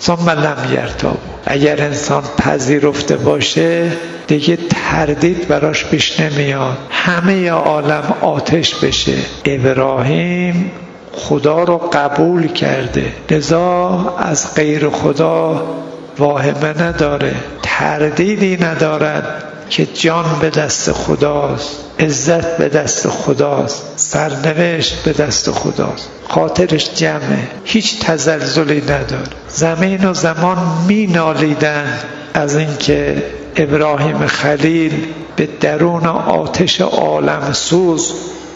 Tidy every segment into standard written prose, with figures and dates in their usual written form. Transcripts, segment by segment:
ثم لم یرتابوا. اگر انسان پذیرفته باشه دیگه تردید براش پیش نمیاد، همه عالم آتش بشه. ابراهیم خدا رو قبول کرده، لذا از غیر خدا واهمه نداره، تردیدی ندارد که جان به دست خداست، عزت به دست خداست، سرنوشت به دست خداست، خاطرش جمعه، هیچ تزلزلی نداره. زمین و زمان می نالیدند از اینکه ابراهیم خلیل به درون آتش عالم سوز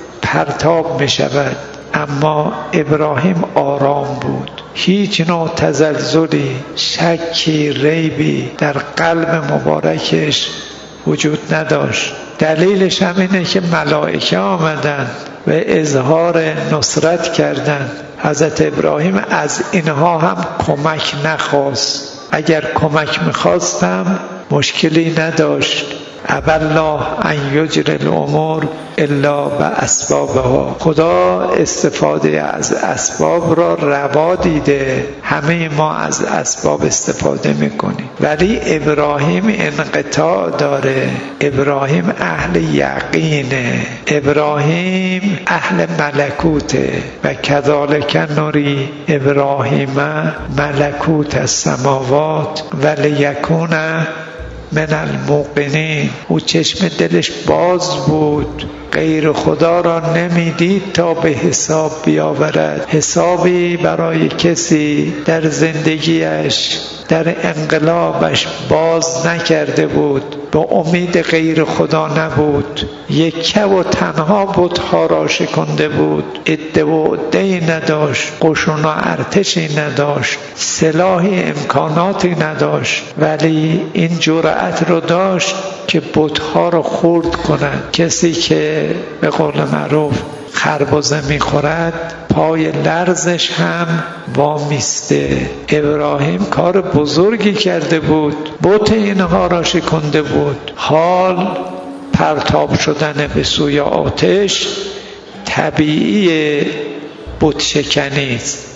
پرتاب می شود، اما ابراهیم آرام بود، هیچ نوع تزلزلی، شکی، ریبی در قلب مبارکش وجود نداشت. دلیلش هم اینه که ملائکه آمدند و اظهار نصرت کردند. حضرت ابراهیم از اینها هم کمک نخواست. اگر کمک میخواستم مشکلی نداشت. ابی الله ان یجری الامور الا باسبابها. خدا استفاده از اسباب را روا دیده، همه ما از اسباب استفاده میکنیم، ولی ابراهیم انقطاع داره. ابراهیم اهل یقینه، ابراهیم اهل ملکوته. و کذالک نری ابراهیم ملکوت السماوات ولیکون من الموقنین. او چشم دلش باز بود، غیر خدا را نمیدید تا به حساب بیاورد. حسابی برای کسی در زندگیش، در انقلابش باز نکرده بود، به امید غیر خدا نبود، یکه و تنها بت‌ها را شکنده بود، عده و عده‌ای نداشت، قشون و ارتشی نداشت، سلاحی امکاناتی نداشت، ولی این جرأت رو داشت که بت‌ها رو خرد کنند. کسی که به قول معروف خربزه میخورد پای لرزش هم وامیسته. ابراهیم کار بزرگی کرده بود، بت اینها را شکنده بود. حال پرتاب شدن به سوی آتش طبیعی بت شکنی است.